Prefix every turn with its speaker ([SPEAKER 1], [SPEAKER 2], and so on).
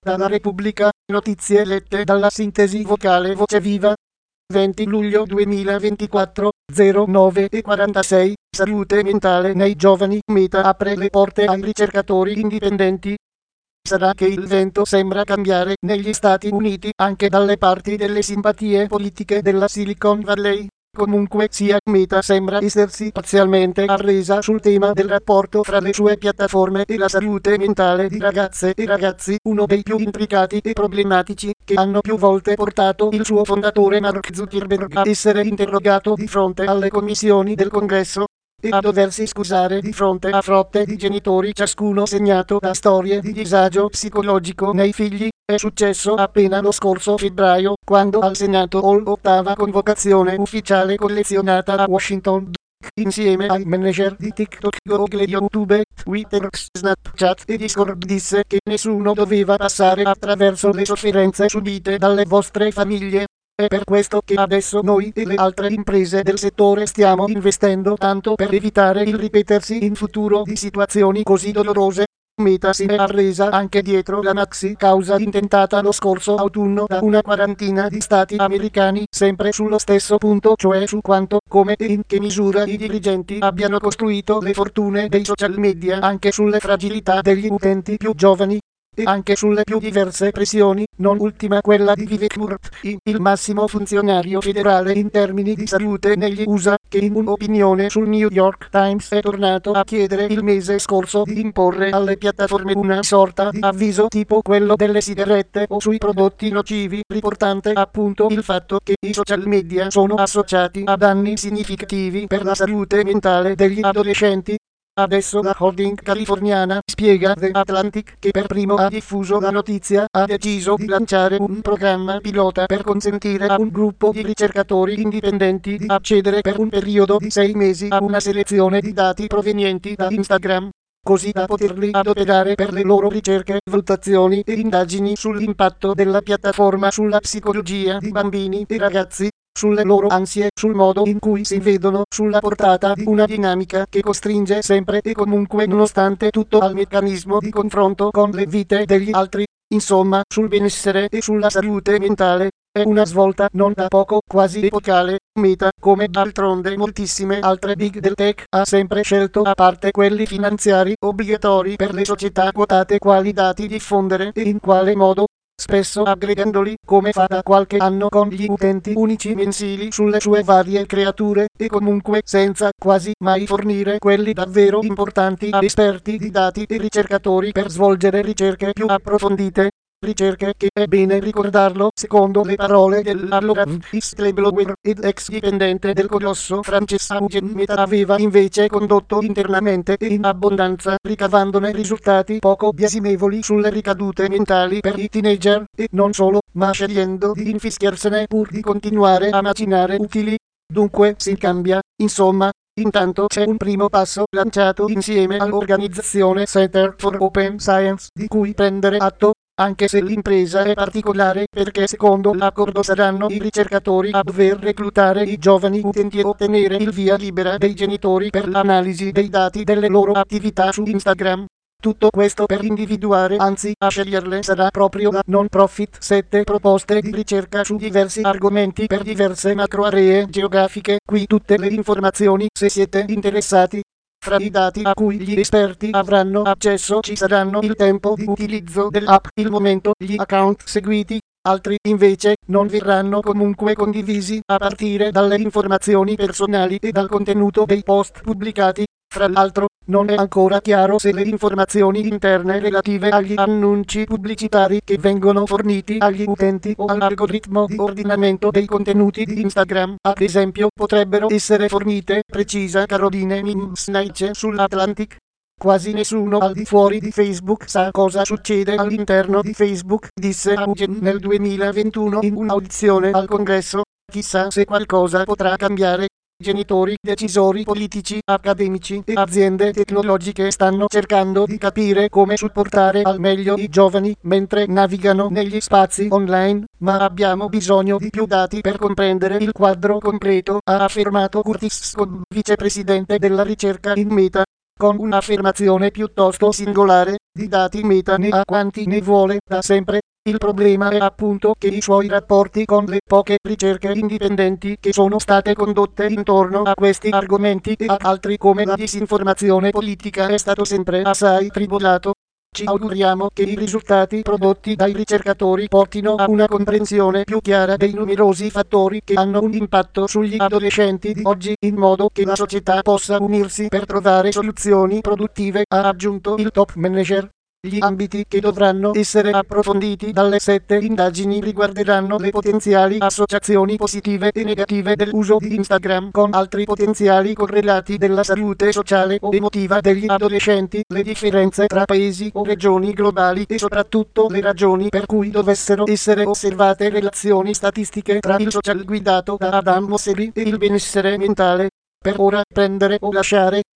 [SPEAKER 1] Dalla Repubblica, notizie lette dalla sintesi vocale Voce Viva. 20 luglio 2024, 09:46, salute mentale nei giovani, Meta apre le porte ai ricercatori indipendenti. Sarà che il vento sembra cambiare negli Stati Uniti anche dalle parti delle simpatie politiche della Silicon Valley. Comunque sia, Meta sembra essersi parzialmente arresa sul tema del rapporto fra le sue piattaforme e la salute mentale di ragazze e ragazzi, uno dei più intricati e problematici, che hanno più volte portato il suo fondatore Mark Zuckerberg a essere interrogato di fronte alle commissioni del Congresso e a doversi scusare di fronte a frotte di genitori, ciascuno segnato da storie di disagio psicologico nei figli. È successo appena lo scorso febbraio, quando al Senato Hall, ottava convocazione ufficiale collezionata a Washington, insieme ai manager di TikTok, Google, YouTube, Twitter, Snapchat e Discord, disse che nessuno doveva passare attraverso le sofferenze subite dalle vostre famiglie. È per questo che adesso noi e le altre imprese del settore stiamo investendo tanto per evitare il ripetersi in futuro di situazioni così dolorose. Meta si è arresa anche dietro la maxi causa intentata lo scorso autunno da una quarantina di stati americani, sempre sullo stesso punto, cioè su quanto, come e in che misura i dirigenti abbiano costruito le fortune dei social media anche sulle fragilità degli utenti più giovani e anche sulle più diverse pressioni, non ultima quella di Vivek Murthy, il massimo funzionario federale in termini di salute negli USA, che in un'opinione sul New York Times è tornato a chiedere il mese scorso di imporre alle piattaforme una sorta di avviso tipo quello delle sigarette o sui prodotti nocivi, riportante appunto il fatto che i social media sono associati a danni significativi per la salute mentale degli adolescenti. Adesso la holding californiana, spiega The Atlantic, che per primo ha diffuso la notizia, ha deciso di lanciare un programma pilota per consentire a un gruppo di ricercatori indipendenti di accedere per un periodo di 6 mesi a una selezione di dati provenienti da Instagram, così da poterli adoperare per le loro ricerche, valutazioni e indagini sull'impatto della piattaforma sulla psicologia di bambini e ragazzi, sulle loro ansie, sul modo in cui si vedono, sulla portata di una dinamica che costringe sempre e comunque nonostante tutto al meccanismo di confronto con le vite degli altri, insomma sul benessere e sulla salute mentale. È una svolta non da poco, quasi epocale. Meta, come d'altronde moltissime altre big del tech, ha sempre scelto, a parte quelli finanziari obbligatori per le società quotate, quali dati diffondere e in quale modo, spesso aggregandoli, come fa da qualche anno con gli utenti unici mensili sulle sue varie creature, e comunque senza quasi mai fornire quelli davvero importanti a esperti di dati e ricercatori per svolgere ricerche più approfondite. Ricerche che, è bene ricordarlo, secondo le parole dell'allora whistleblower ed ex dipendente del colosso Frances Haugen, Meta aveva invece condotto internamente e in abbondanza, ricavandone risultati poco biasimevoli sulle ricadute mentali per i teenager, e non solo, ma scegliendo di infischiarsene pur di continuare a macinare utili. Dunque si cambia, insomma. Intanto c'è un primo passo lanciato insieme all'organizzazione Center for Open Science, di cui prendere atto, anche se l'impresa è particolare perché secondo l'accordo saranno i ricercatori a dover reclutare i giovani utenti e ottenere il via libera dei genitori per l'analisi dei dati delle loro attività su Instagram. Tutto questo per individuare, anzi a sceglierle sarà proprio la non profit. 7 proposte di ricerca su diversi argomenti per diverse macroaree geografiche. Qui tutte le informazioni se siete interessati. Fra i dati a cui gli esperti avranno accesso ci saranno il tempo di utilizzo dell'app, il momento, gli account seguiti. Altri invece non verranno comunque condivisi, a partire dalle informazioni personali e dal contenuto dei post pubblicati. Fra l'altro, non è ancora chiaro se le informazioni interne relative agli annunci pubblicitari che vengono forniti agli utenti o all'algoritmo di ordinamento dei contenuti di Instagram, ad esempio, potrebbero essere fornite, precisa Caroline Mims-Naice sull'Atlantic. Quasi nessuno al di fuori di Facebook sa cosa succede all'interno di Facebook, disse Haugen nel 2021 in un'audizione al Congresso. Chissà se qualcosa potrà cambiare. Genitori, decisori politici, accademici e aziende tecnologiche stanno cercando di capire come supportare al meglio i giovani mentre navigano negli spazi online, ma abbiamo bisogno di più dati per comprendere il quadro completo, ha affermato Curtis Scott, vicepresidente della ricerca in Meta. Con un'affermazione piuttosto singolare, Di dati Meta ne ha quanti ne vuole da sempre. Il problema è appunto che i suoi rapporti con le poche ricerche indipendenti che sono state condotte intorno a questi argomenti e ad altri come la disinformazione politica è stato sempre assai tribolato. Ci auguriamo che i risultati prodotti dai ricercatori portino a una comprensione più chiara dei numerosi fattori che hanno un impatto sugli adolescenti di oggi, in modo che la società possa unirsi per trovare soluzioni produttive, ha aggiunto il top manager. Gli ambiti che dovranno essere approfonditi dalle 7 indagini riguarderanno le potenziali associazioni positive e negative dell'uso di Instagram con altri potenziali correlati della salute sociale o emotiva degli adolescenti, le differenze tra paesi o regioni globali e soprattutto le ragioni per cui dovessero essere osservate relazioni statistiche tra il social guidato da Adam Mosseri e il benessere mentale. Per ora, prendere o lasciare.